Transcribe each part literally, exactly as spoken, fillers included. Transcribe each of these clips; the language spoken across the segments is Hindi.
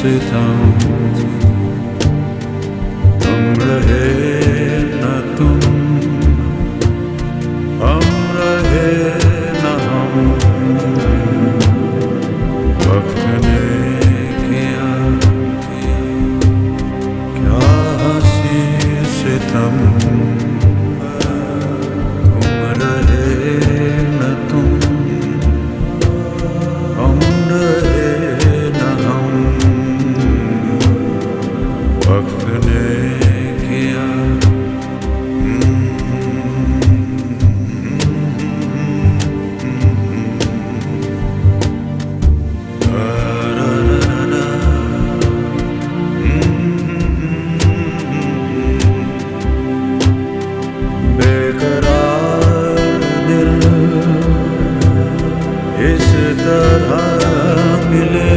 सितम, तुम रहे न तुम, हम रहे न हम, वक्त ने किया क्या हंसी सितम, तुम रहे न तुम, हम रहे न हम, वक्त ने किया। बेकरार दिल इस तरह मिले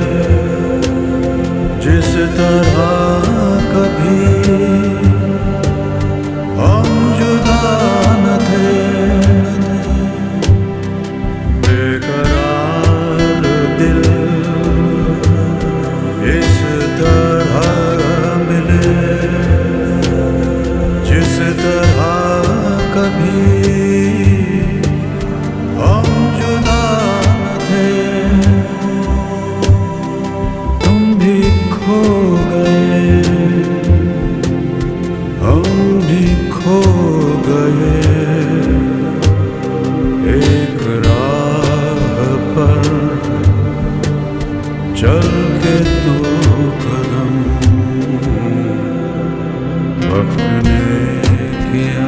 जिस तरह कभी हम जुदा न थे। बेकरार दिल इस तरह मिले जिस तरह कभी हम जुदा न थे। तुम भी खो गए, हम भी खो गए, एक राह पर चल के दो कदम, वक्त ने किया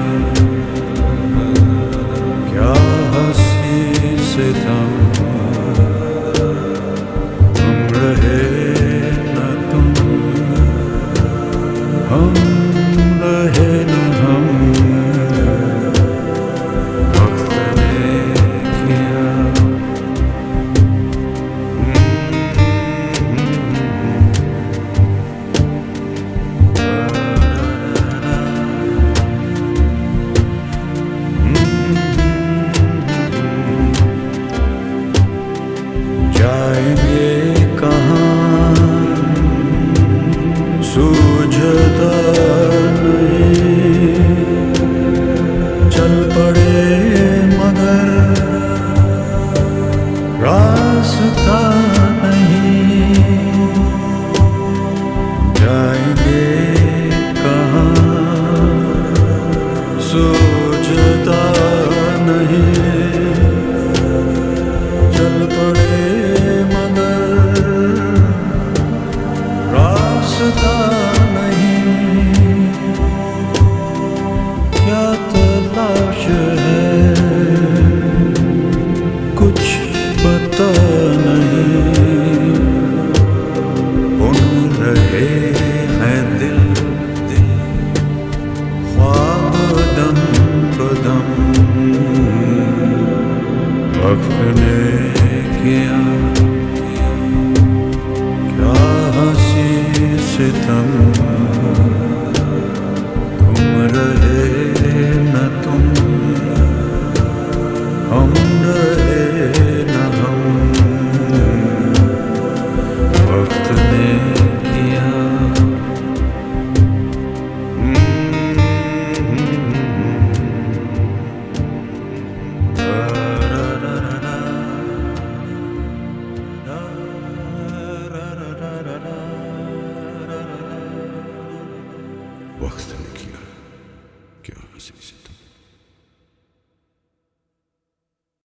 क्या हंसी सितम, तुम रहे न तुम, हम रहे न हम, वक्त ने किया। जाएंगे कहाँ सूझता नहीं, चल पड़े मगर रास्ता नहीं। जाएंगे कहाँ सूझता नहीं, चल पड़े मगर रास्ता नहीं। क्या तलाश है कुछ पता नहीं, उन रहे हैं दिल ख्वाब दम बदम, वक्त ने किया क्या हंसी सितम, तुम रहे